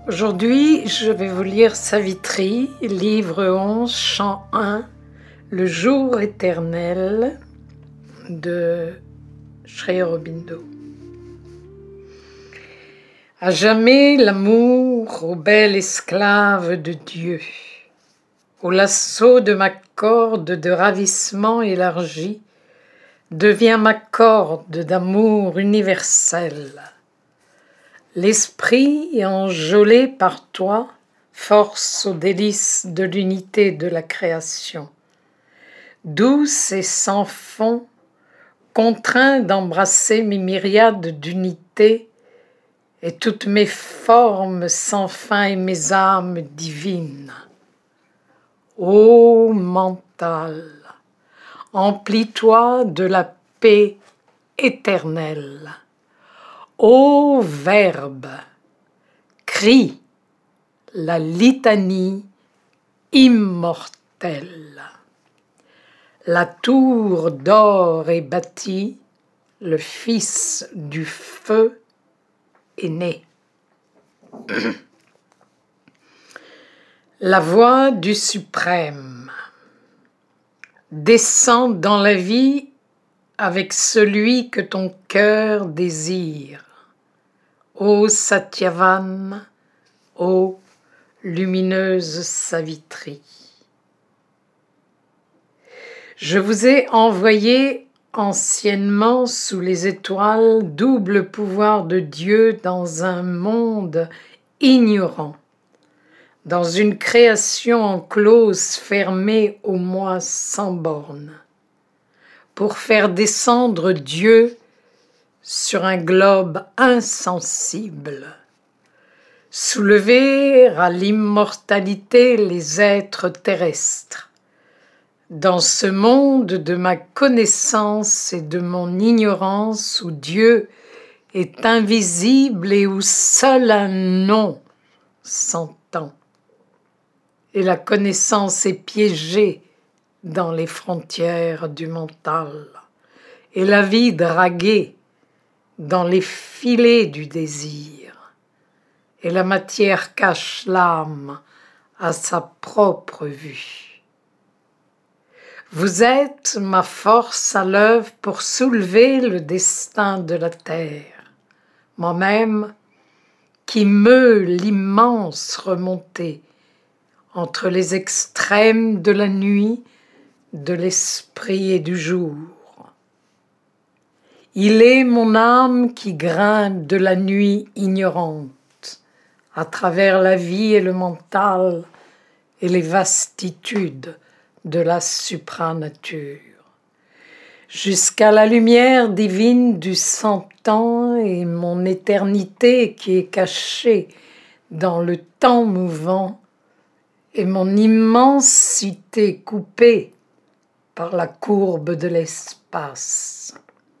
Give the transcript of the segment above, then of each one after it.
Aujourd'hui, je vais vous lire Savitri, livre 11, chant 1, Le jour éternel de Sri Aurobindo. À jamais l'amour, ô belle esclave de Dieu, au lasso de ma corde de ravissement élargie, devient ma corde d'amour universel. L'esprit enjôlé par toi force aux délices de l'unité de la création. Douce et sans fond, contraint d'embrasser mes myriades d'unités et toutes mes formes sans fin et mes âmes divines. Ô mental, emplis-toi de la paix éternelle. Ô Verbe, crie la litanie immortelle. La tour d'or est bâtie, le Fils du feu est né. La voix du Suprême. Descends dans la vie avec celui que ton cœur désire. Ô Satyavan, ô lumineuse Savitri. Je vous ai envoyé anciennement sous les étoiles, double pouvoir de Dieu dans un monde ignorant, dans une création enclose fermée au moi sans bornes, pour faire descendre Dieu sur un globe insensible, soulever à l'immortalité les êtres terrestres, dans ce monde de ma connaissance et de mon ignorance où Dieu est invisible et où seul un nom s'entend, et la connaissance est piégée dans les frontières du mental, et la vie draguée dans les filets du désir, et la matière cache l'âme à sa propre vue. Vous êtes ma force à l'œuvre pour soulever le destin de la terre, moi-même qui meut l'immense remontée entre les extrêmes de la nuit, de l'esprit et du jour. Il est mon âme qui grimpe de la nuit ignorante, à travers la vie et le mental et les vastitudes de la supranature, jusqu'à la lumière divine du cent-temps et mon éternité qui est cachée dans le temps mouvant et mon immensité coupée par la courbe de l'espace.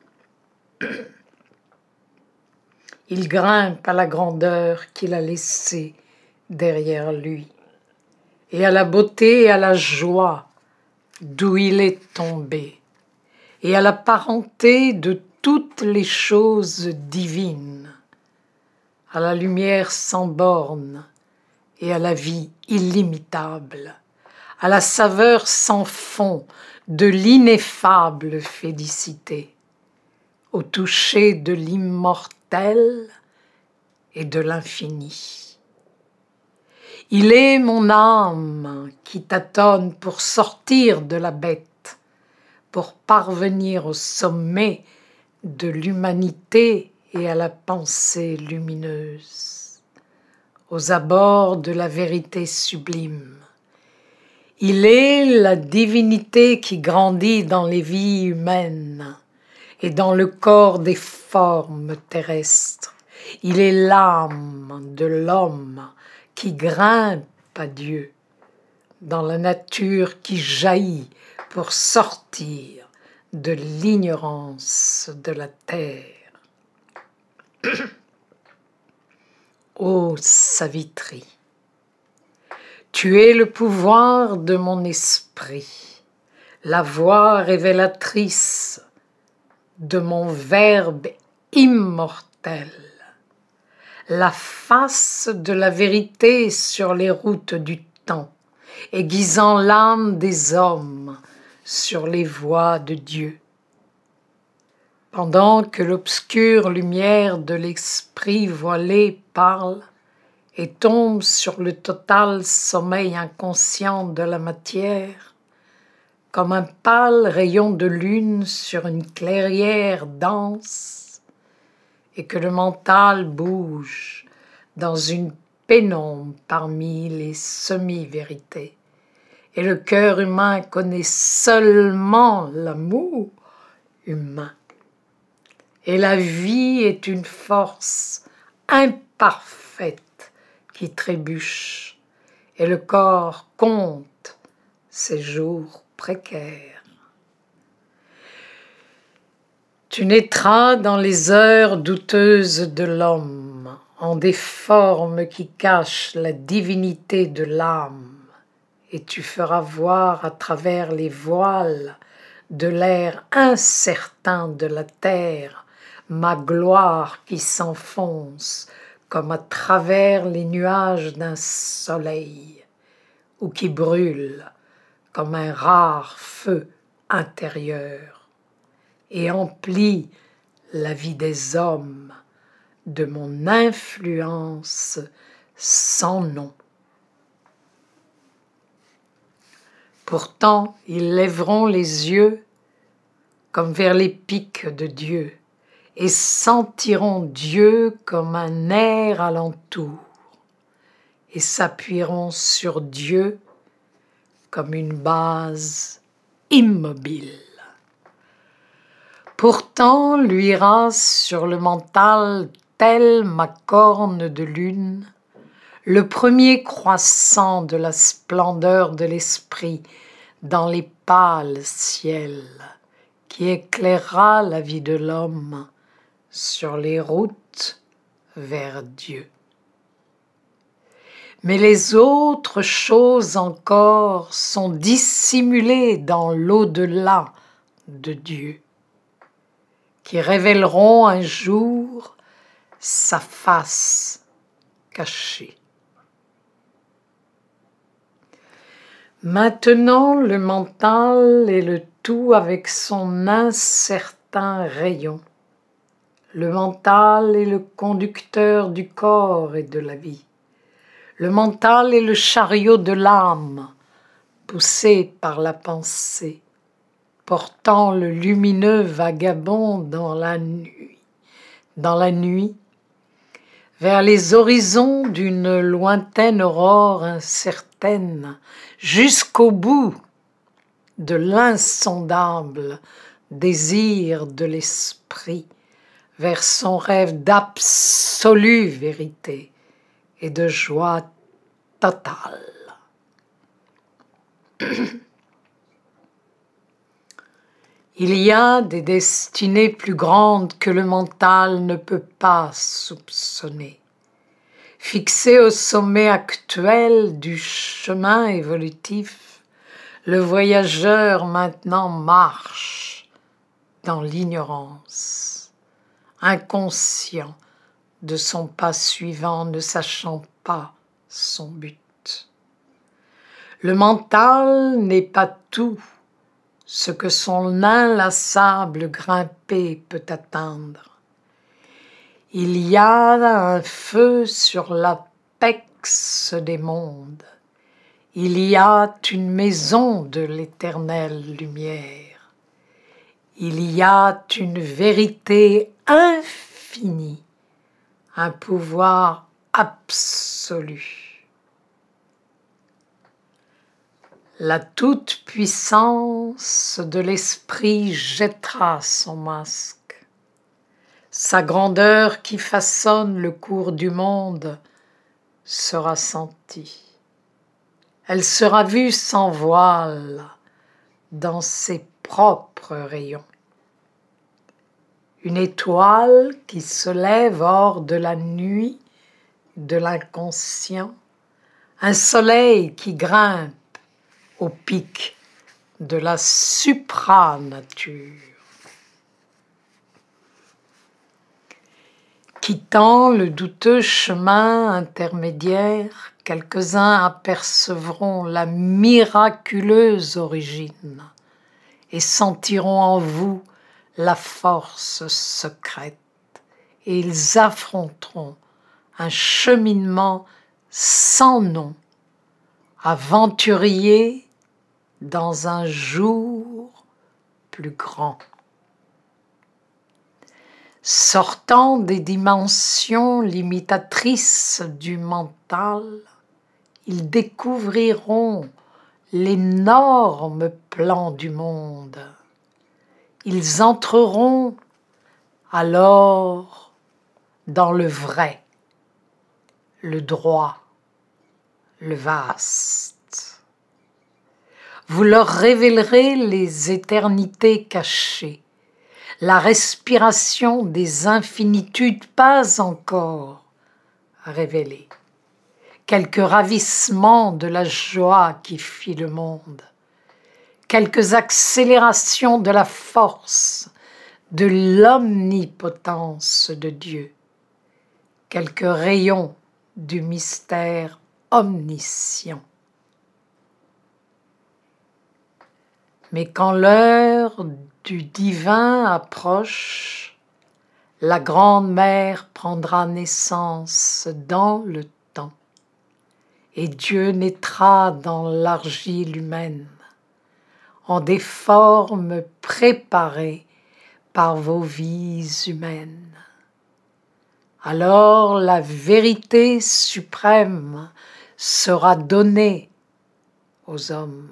Il grimpe à la grandeur qu'il a laissée derrière lui, et à la beauté et à la joie d'où il est tombé, et à la parenté de toutes les choses divines, à la lumière sans bornes et à la vie illimitable, à la saveur sans fond de l'ineffable félicité, au toucher de l'immortel et de l'infini. Il est mon âme qui tâtonne pour sortir de la bête, pour parvenir au sommet de l'humanité et à la pensée lumineuse, aux abords de la vérité sublime. Il est la divinité qui grandit dans les vies humaines et dans le corps des formes terrestres. Il est l'âme de l'homme qui grimpe à Dieu, dans la nature qui jaillit pour sortir de l'ignorance de la terre. Ô Savitri, tu es le pouvoir de mon esprit, la voix révélatrice de mon Verbe immortel, la face de la vérité sur les routes du temps, aiguisant l'âme des hommes sur les voies de Dieu. Pendant que l'obscure lumière de l'esprit voilé parle et tombe sur le total sommeil inconscient de la matière, comme un pâle rayon de lune sur une clairière dense, et que le mental bouge dans une pénombre parmi les semi-vérités, et le cœur humain connaît seulement l'amour humain. Et la vie est une force imparfaite qui trébuche, et le corps compte ses jours précaires. Tu naîtras dans les heures douteuses de l'homme, en des formes qui cachent la divinité de l'âme, et tu feras voir à travers les voiles de l'air incertain de la terre ma gloire qui s'enfonce comme à travers les nuages d'un soleil, ou qui brûle comme un rare feu intérieur, et emplit la vie des hommes de mon influence sans nom. Pourtant, ils lèveront les yeux comme vers les pics de Dieu, et sentiront Dieu comme un air alentour, et s'appuieront sur Dieu comme une base immobile. Pourtant luira sur le mental telle ma corne de lune, le premier croissant de la splendeur de l'esprit dans les pâles ciels, qui éclairera la vie de l'homme sur les routes vers Dieu. Mais les autres choses encore sont dissimulées dans l'au-delà de Dieu, qui révéleront un jour sa face cachée. Maintenant, le mental est le tout avec son incertain rayon. Le mental est le conducteur du corps et de la vie. Le mental est le chariot de l'âme, poussé par la pensée, portant le lumineux vagabond dans la nuit, vers les horizons d'une lointaine aurore incertaine, jusqu'au bout de l'insondable désir de l'esprit, vers son rêve d'absolue vérité et de joie totale. Il y a des destinées plus grandes que le mental ne peut pas soupçonner. Fixé au sommet actuel du chemin évolutif, le voyageur maintenant marche dans l'ignorance, inconscient de son pas suivant, ne sachant pas son but. Le mental n'est pas tout ce que son inlassable grimpé peut atteindre. Il y a un feu sur l'apex des mondes. Il y a une maison de l'éternelle lumière. Il y a une vérité infinie, un pouvoir absolu. La toute-puissance de l'esprit jettera son masque. Sa grandeur qui façonne le cours du monde sera sentie. Elle sera vue sans voile dans ses propres rayons. Une étoile qui se lève hors de la nuit de l'inconscient, un soleil qui grimpe au pic de la supranature. quittant le douteux chemin intermédiaire, quelques-uns apercevront la miraculeuse origine et sentiront en vous la force secrète, et ils affronteront un cheminement sans nom, aventurier dans un jour plus grand. Sortant des dimensions limitatrices du mental, ils découvriront l'énorme plan du monde. Ils entreront alors dans le vrai, le droit, le vaste. Vous leur révélerez les éternités cachées, la respiration des infinitudes pas encore révélées, quelques ravissements de la joie qui fit le monde, quelques accélérations de la force, de l'omnipotence de Dieu, quelques rayons du mystère omniscient. Mais quand l'heure du divin approche, la grande mère prendra naissance dans le temps, et Dieu naîtra dans l'argile humaine, en des formes préparées par vos vies humaines. Alors la vérité suprême sera donnée aux hommes.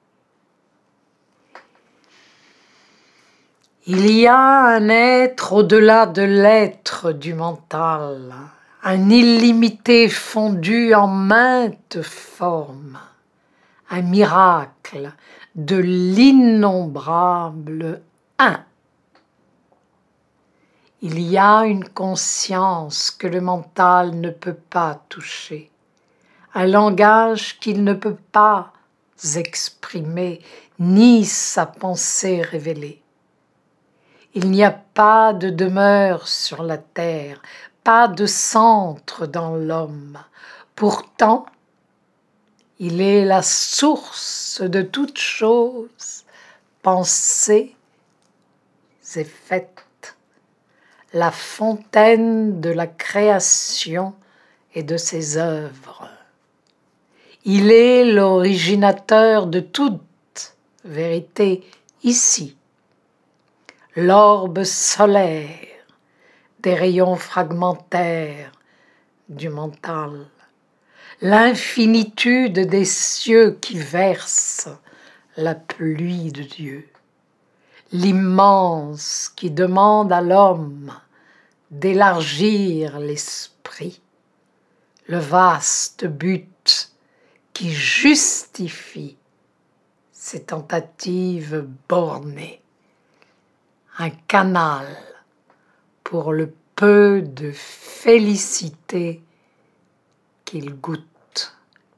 Il y a un être au-delà de l'être du mental, un illimité fondu en maintes formes, un miracle de l'innombrable un. Il y a une conscience que le mental ne peut pas toucher, un langage qu'il ne peut pas exprimer, ni sa pensée révéler. Il n'y a pas de demeure sur la terre, pas de centre dans l'homme. Pourtant, il est la source de toutes choses, pensées et faites, la fontaine de la création et de ses œuvres. Il est l'originateur de toute vérité ici, l'orbe solaire des rayons fragmentaires du mental, l'infinitude des cieux qui versent la pluie de Dieu, l'immense qui demande à l'homme d'élargir l'esprit, le vaste but qui justifie ses tentatives bornées, un canal pour le peu de félicité qu'il goûte.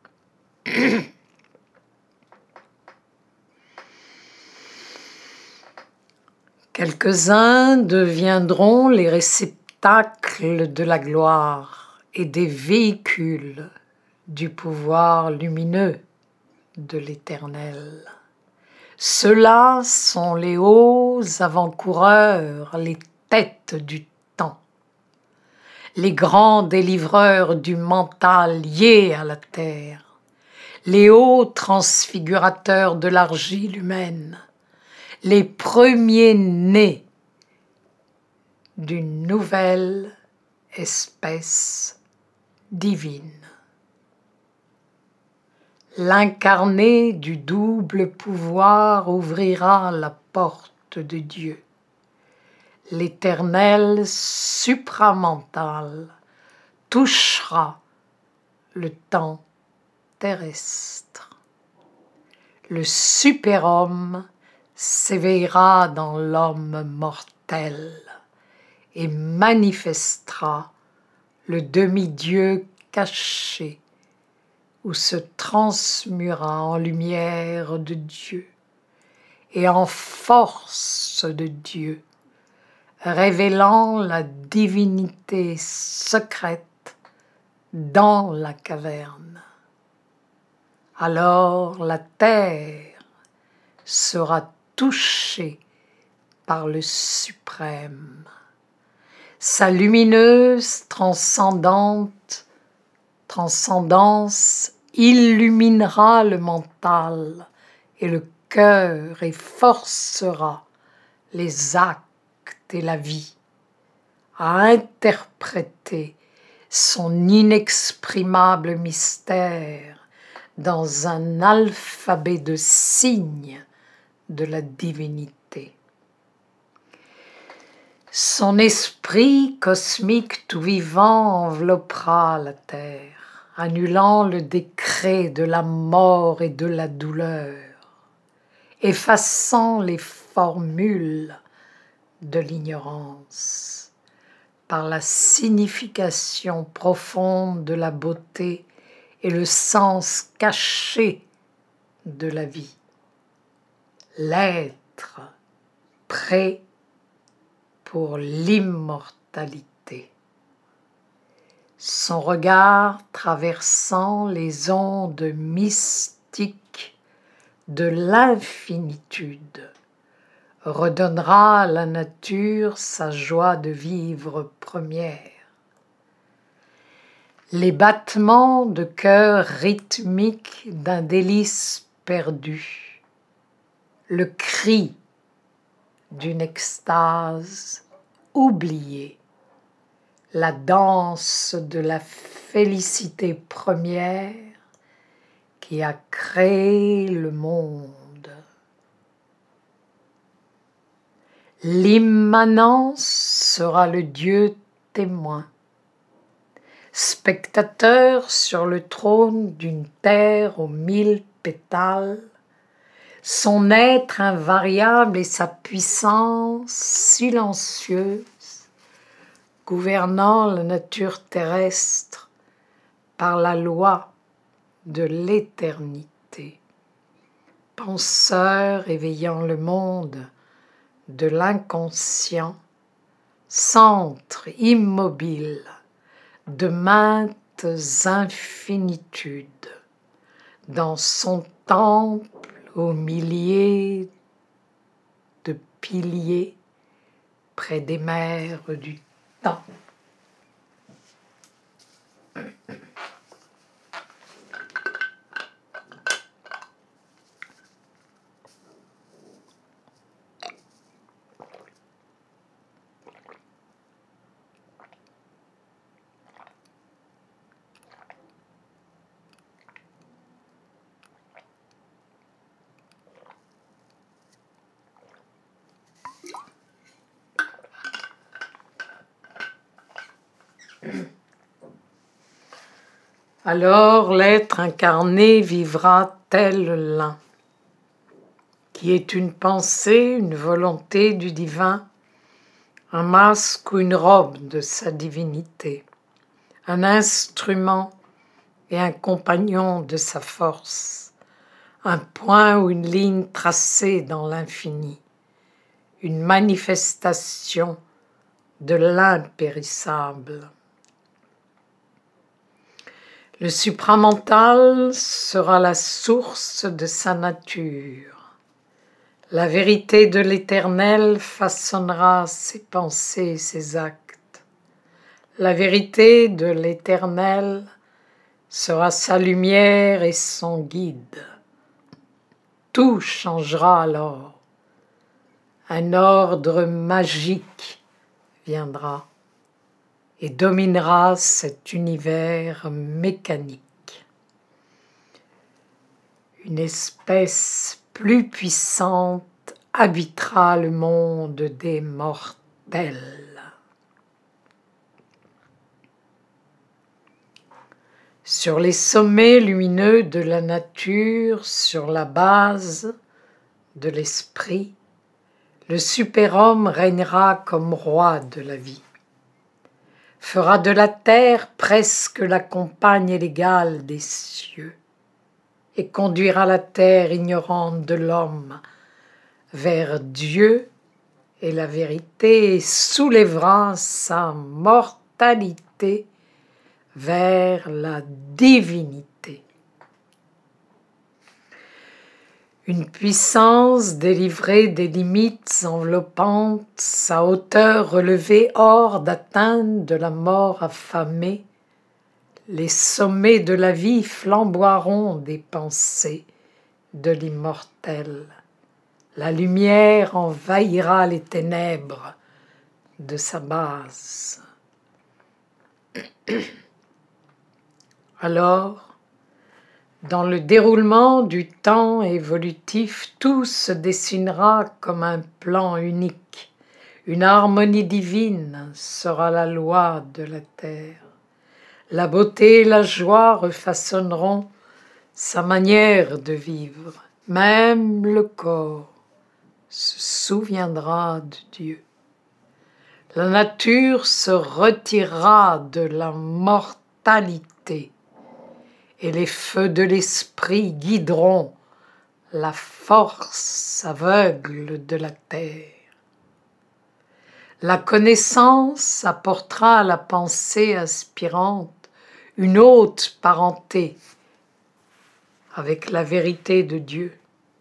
Quelques-uns deviendront les réceptacles de la gloire et des véhicules du pouvoir lumineux de l'Éternel. Ceux-là sont les hauts avant-coureurs, les têtes du temps, les grands délivreurs du mental lié à la terre, les hauts transfigurateurs de l'argile humaine, les premiers nés d'une nouvelle espèce divine. L'incarné du double pouvoir ouvrira la porte de Dieu. L'éternel supramental touchera le temps terrestre. Le superhomme s'éveillera dans l'homme mortel et manifestera le demi-dieu caché où se transmuera en lumière de Dieu et en force de Dieu révélant la divinité secrète dans la caverne. Alors la terre sera touchée par le suprême. Sa lumineuse transcendance illuminera le mental et le cœur et forcera les actes et la vie à interpréter son inexprimable mystère dans un alphabet de signes de la divinité. Son esprit cosmique tout vivant enveloppera la terre, annulant le décret de la mort et de la douleur, effaçant les formules de l'ignorance par la signification profonde de la beauté et le sens caché de la vie. L'être prêt pour l'immortalité. Son regard traversant les ondes mystiques de l'infinitude redonnera à la nature sa joie de vivre première. Les battements de cœur rythmiques d'un délice perdu, le cri d'une extase oubliée, la danse de la félicité première qui a créé le monde. L'immanence sera le Dieu témoin, spectateur sur le trône d'une terre aux 1000 pétales, son être invariable et sa puissance silencieuse, gouvernant la nature terrestre par la loi de l'éternité, penseur éveillant le monde de l'inconscient, centre immobile de maintes infinitudes, dans son temple aux milliers de piliers près des mers du temps. Alors l'être incarné vivra tel l'un, qui est une pensée, une volonté du divin, un masque ou une robe de sa divinité, un instrument et un compagnon de sa force, un point ou une ligne tracée dans l'infini, une manifestation de l'impérissable. Le supramental sera la source de sa nature. La vérité de l'Éternel façonnera ses pensées et ses actes. La vérité de l'Éternel sera sa lumière et son guide. Tout changera alors. Un ordre magique viendra et dominera cet univers mécanique. Une espèce plus puissante habitera le monde des mortels. Sur les sommets lumineux de la nature, sur la base de l'esprit, le super-homme régnera comme roi de la vie, fera de la terre presque la compagne et l'égale des cieux, et conduira la terre ignorante de l'homme vers Dieu et la vérité soulèvera sa mortalité vers la divinité. Une puissance délivrée des limites enveloppantes, sa hauteur relevée hors d'atteinte de la mort affamée, les sommets de la vie flamboieront des pensées de l'immortel. La lumière envahira les ténèbres de sa base. Alors, dans le déroulement du temps évolutif, tout se dessinera comme un plan unique. Une harmonie divine sera la loi de la terre. La beauté et la joie refaçonneront sa manière de vivre. Même le corps se souviendra de Dieu. La nature se retirera de la mortalité et les feux de l'esprit guideront la force aveugle de la terre. La connaissance apportera à la pensée aspirante une haute parenté avec la vérité de Dieu.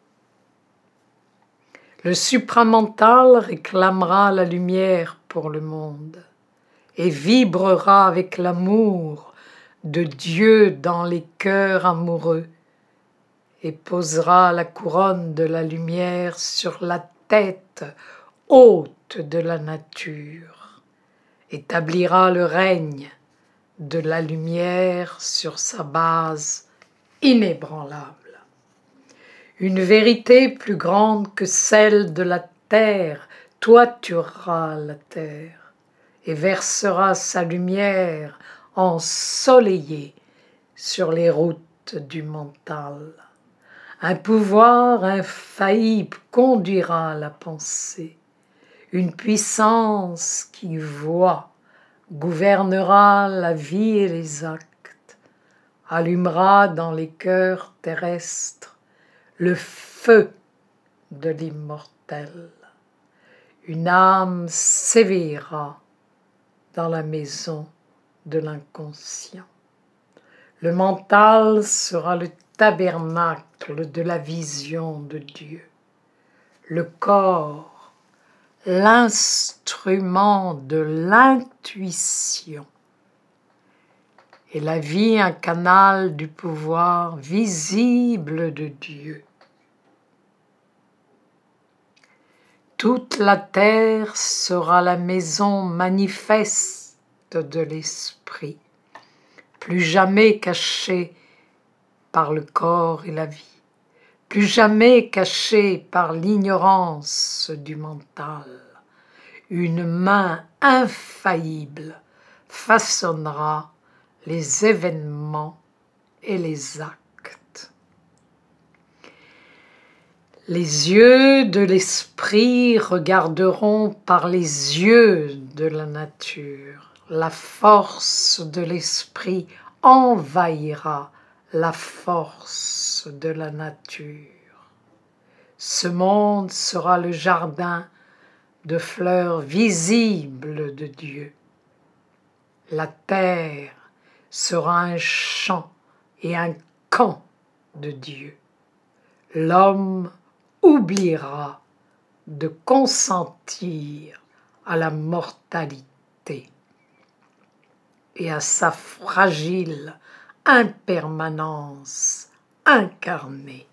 Le supramental réclamera la lumière pour le monde et vibrera avec l'amour de Dieu dans les cœurs amoureux et posera la couronne de la lumière sur la tête haute de la nature, établira le règne de la lumière sur sa base inébranlable. Une vérité plus grande que celle de la terre toiturera la terre et versera sa lumière ensoleillée sur les routes du mental. Un pouvoir infaillible conduira la pensée. Une puissance qui voit gouvernera la vie et les actes, allumera dans les cœurs terrestres le feu de l'immortel. Une âme s'éveillera dans la maison de l'inconscient. Le mental sera le tabernacle de la vision de Dieu. Le corps, l'instrument de l'intuition. Et la vie, un canal du pouvoir visible de Dieu. Toute la terre sera la maison manifeste de l'esprit, plus jamais cachée par le corps et la vie, plus jamais cachée par l'ignorance du mental. Une main infaillible façonnera les événements et les actes. Les yeux de l'esprit regarderont par les yeux de la nature. La force de l'esprit envahira la force de la nature. Ce monde sera le jardin de fleurs visibles de Dieu. La terre sera un champ et un camp de Dieu. L'homme oubliera de consentir à la mortalité et à sa fragile impermanence incarnée.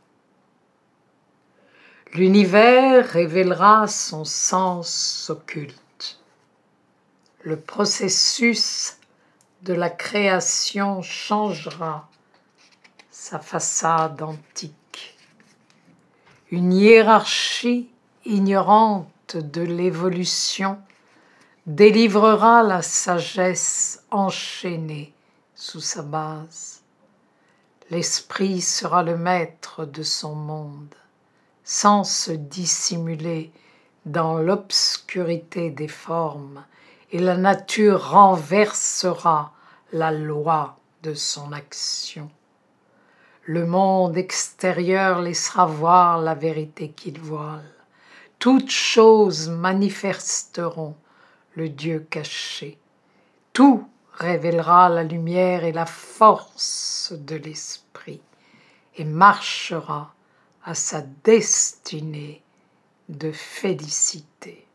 L'univers révélera son sens occulte. Le processus de la création changera sa façade antique. Une hiérarchie ignorante de l'évolution délivrera la sagesse enchaînée sous sa base. L'esprit sera le maître de son monde, sans se dissimuler dans l'obscurité des formes, et la nature renversera la loi de son action. Le monde extérieur laissera voir la vérité qu'il voile. toutes choses manifesteront le Dieu caché. Tout révélera la lumière et la force de l'esprit et marchera à sa destinée de félicité.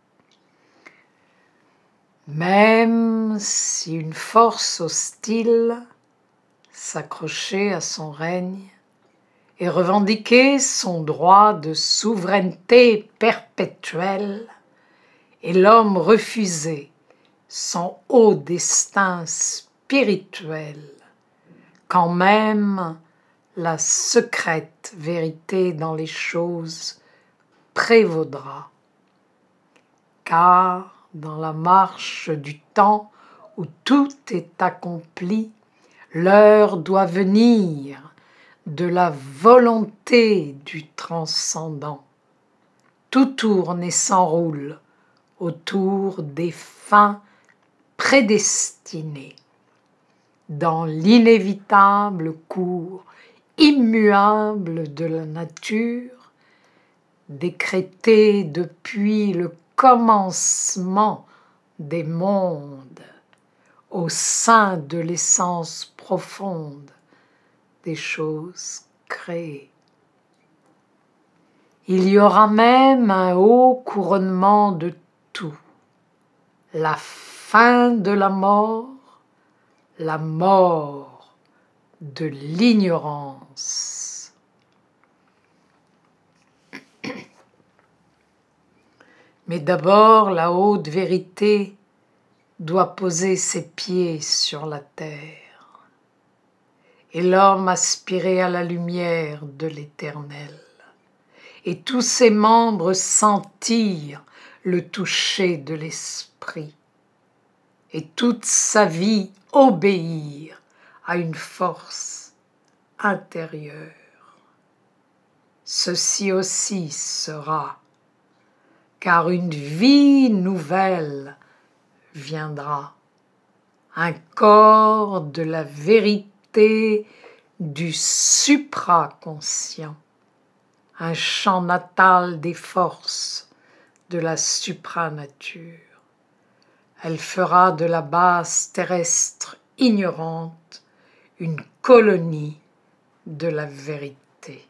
Même si une force hostile s'accrochait à son règne et revendiquait son droit de souveraineté perpétuelle, et l'homme refusait son haut destin spirituel, quand même la secrète vérité dans les choses prévaudra. Car dans la marche du temps où tout est accompli, l'heure doit venir de la volonté du transcendant. Tout tourne et s'enroule autour des fins prédestinées. Dans l'inévitable cours immuable de la nature, décrété depuis le commencement des mondes, au sein de l'essence profonde des choses créées. Il y aura même un haut couronnement de tout, la fin de la mort de l'ignorance. Mais d'abord, la haute vérité doit poser ses pieds sur la terre, et l'homme aspirer à la lumière de l'Éternel, et tous ses membres sentir le toucher de l'Esprit, et toute sa vie obéir à une force intérieure. Ceci aussi sera, car une vie nouvelle viendra, un corps de la vérité du supraconscient, un champ natal des forces de la supranature. Elle fera de la base terrestre ignorante une colonie de la vérité.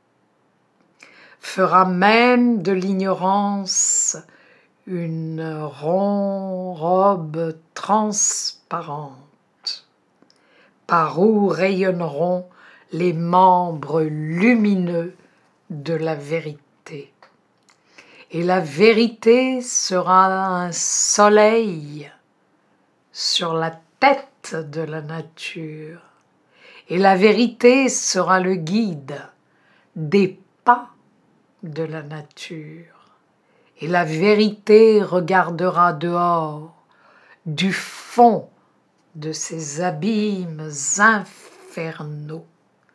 Fera même de l'ignorance une robe transparente, par où rayonneront les membres lumineux de la vérité. Et la vérité sera un soleil sur la tête de la nature, et la vérité sera le guide des pas de la nature. Et la vérité regardera dehors, du fond de ces abîmes infernaux.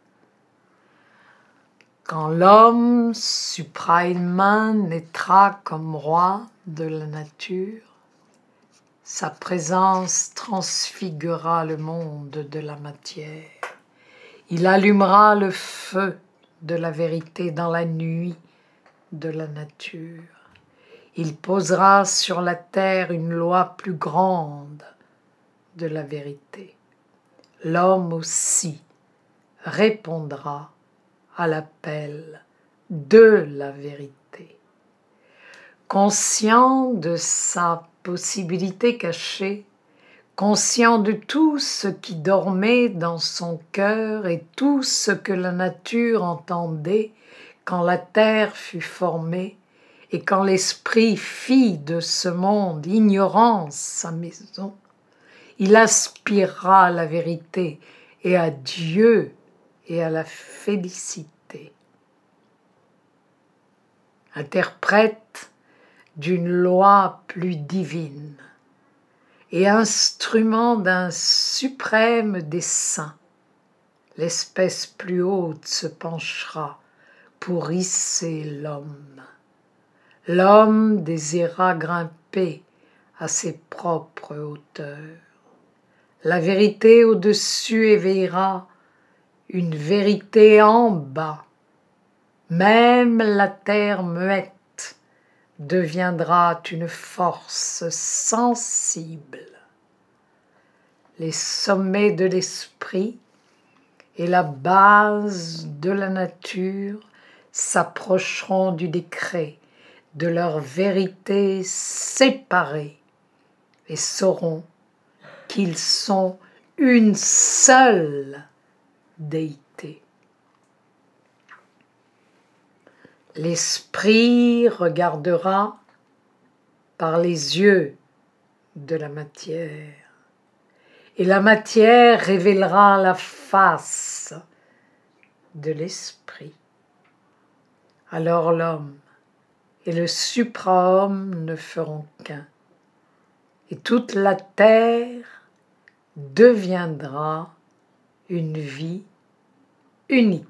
Quand l'homme suprahumain naîtra comme roi de la nature, sa présence transfigurera le monde de la matière. Il allumera le feu de la vérité dans la nuit de la nature. Il posera sur la terre une loi plus grande de la vérité. L'homme aussi répondra à l'appel de la vérité. Conscient de sa possibilité cachée, conscient de tout ce qui dormait dans son cœur et tout ce que la nature entendait quand la terre fut formée, et quand l'esprit fit de ce monde ignorance sa maison, il aspirera à la vérité et à Dieu et à la félicité. Interprète d'une loi plus divine et instrument d'un suprême dessein, l'espèce plus haute se penchera pour hisser l'homme. L'homme désirera grimper à ses propres hauteurs. La vérité au-dessus éveillera une vérité en bas. Même la terre muette deviendra une force sensible. Les sommets de l'esprit et la base de la nature s'approcheront du décret de leur vérité séparée et sauront qu'ils sont une seule déité. L'esprit regardera par les yeux de la matière, et la matière révélera la face de l'esprit. Alors l'homme et le suprahomme ne feront qu'un, et toute la terre deviendra une vie unique.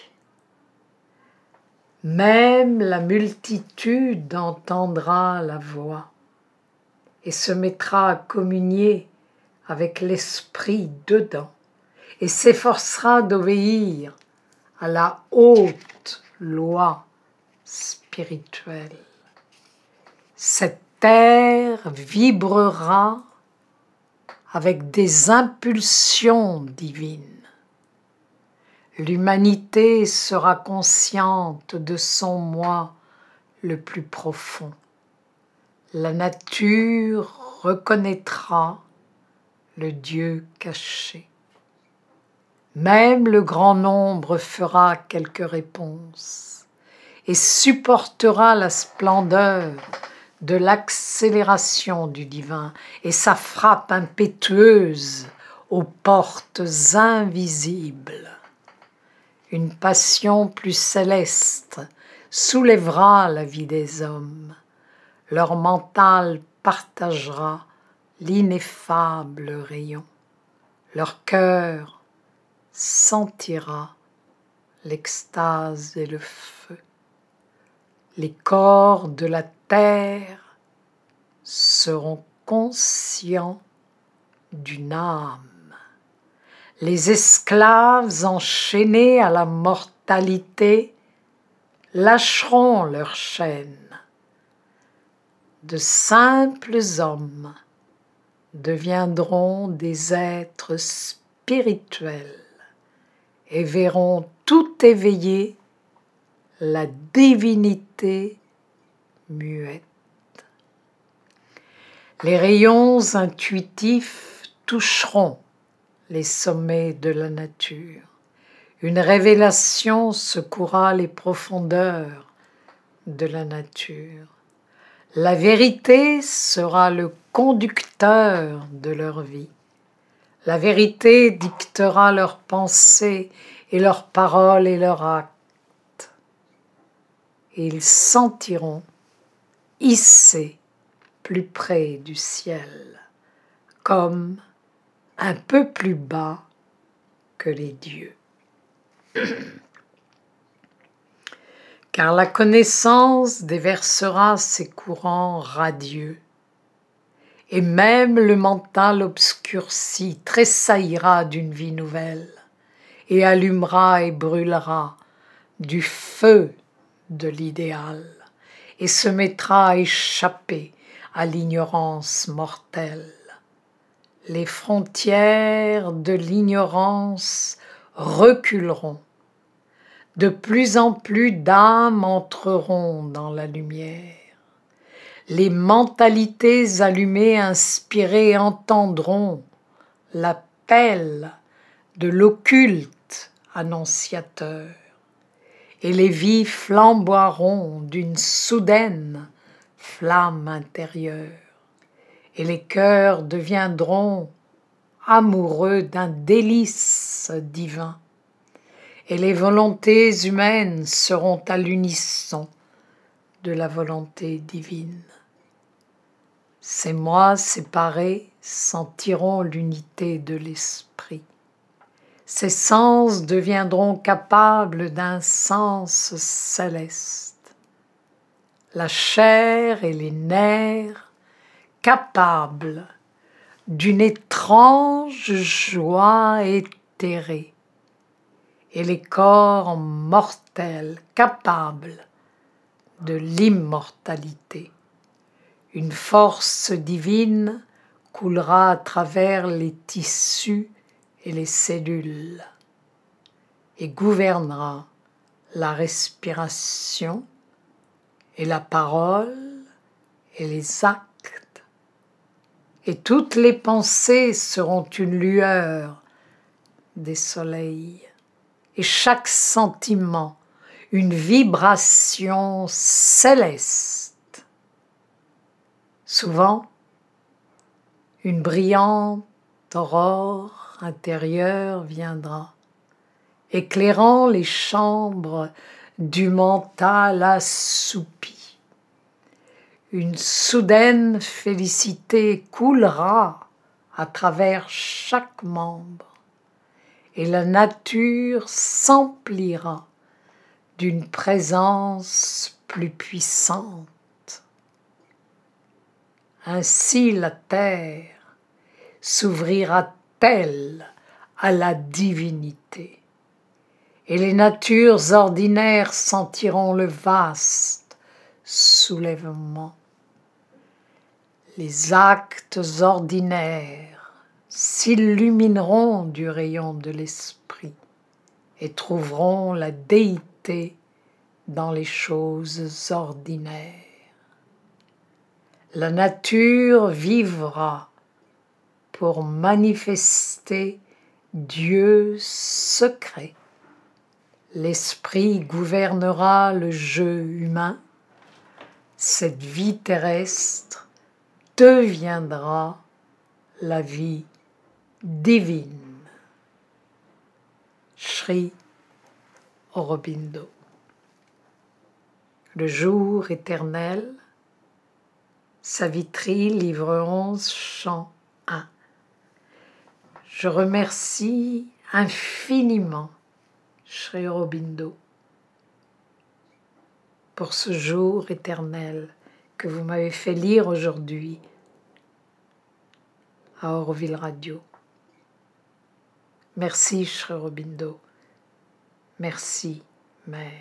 Même la multitude entendra la voix et se mettra à communier avec l'esprit dedans et s'efforcera d'obéir à la haute loi spirituelle. Cette terre vibrera avec des impulsions divines. L'humanité sera consciente de son moi le plus profond. La nature reconnaîtra le Dieu caché. Même le grand nombre fera quelques réponses et supportera la splendeur de l'accélération du divin et sa frappe impétueuse aux portes invisibles. Une passion plus céleste soulèvera la vie des hommes. Leur mental partagera l'ineffable rayon. Leur cœur sentira l'extase et le feu. Les corps de la terre seront conscients d'une âme. Les esclaves enchaînés à la mortalité lâcheront leurs chaînes. De simples hommes deviendront des êtres spirituels et verront tout éveillé la divinité muette. Les rayons intuitifs toucheront les sommets de la nature. Une révélation secouera les profondeurs de la nature. La vérité sera le conducteur de leur vie. La vérité dictera leurs pensées et leurs paroles et leurs actes. Et ils sentiront hissés plus près du ciel, comme un peu plus bas que les dieux. Car la connaissance déversera ses courants radieux, et même le mental obscurci tressaillira d'une vie nouvelle, et allumera et brûlera du feu de l'idéal, et se mettra à échapper à l'ignorance mortelle. Les frontières de l'ignorance reculeront. De plus en plus d'âmes entreront dans la lumière. Les mentalités allumées, inspirées, entendront l'appel de l'occulte annonciateur. Et les vies flamboieront d'une soudaine flamme intérieure. Et les cœurs deviendront amoureux d'un délice divin. Et les volontés humaines seront à l'unisson de la volonté divine. Ces moi séparés sentiront l'unité de l'esprit. Ces sens deviendront capables d'un sens céleste. La chair et les nerfs capables d'une étrange joie éthérée, et les corps mortels capables de l'immortalité. Une force divine coulera à travers les tissus et les cellules et gouvernera la respiration et la parole et les actes. Et toutes les pensées seront une lueur des soleils et chaque sentiment une vibration céleste. Souvent, une brillante aurore intérieure viendra, éclairant les chambres du mental assoupi. Une soudaine félicité coulera à travers chaque membre et la nature s'emplira d'une présence plus puissante. Ainsi la terre s'ouvrira-t-elle à la divinité, et les natures ordinaires sentiront le vaste soulèvement. Les actes ordinaires s'illumineront du rayon de l'esprit et trouveront la déité dans les choses ordinaires. La nature vivra pour manifester Dieu secret. L'esprit gouvernera le jeu humain. Cette vie terrestre deviendra la vie divine. Sri Aurobindo. Le jour éternel, Savitri, livre 11, chant 1. Je remercie infiniment Sri Aurobindo pour ce jour éternel que vous m'avez fait lire aujourd'hui à Auroville Radio. Merci Sri Aurobindo. Merci Mère.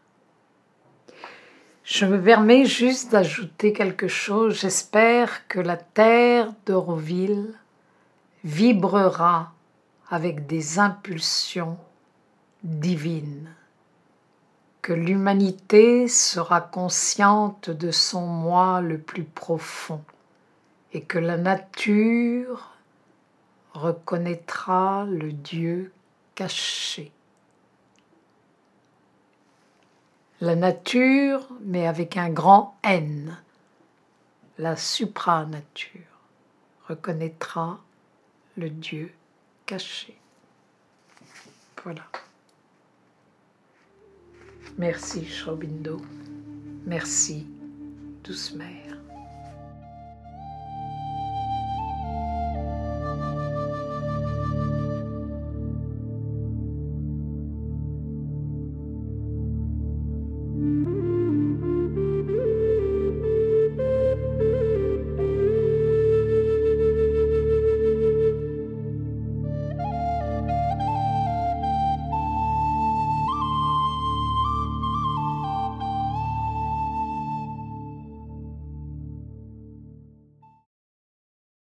Je me permets juste d'ajouter quelque chose. J'espère que la terre d'Auroville vibrera avec des impulsions divines, que l'humanité sera consciente de son moi le plus profond et que la nature reconnaîtra le Dieu caché. La nature, mais avec un grand N, la supranature, reconnaîtra le Dieu caché. Voilà. Merci Sri Aurobindo. Merci, douce mère.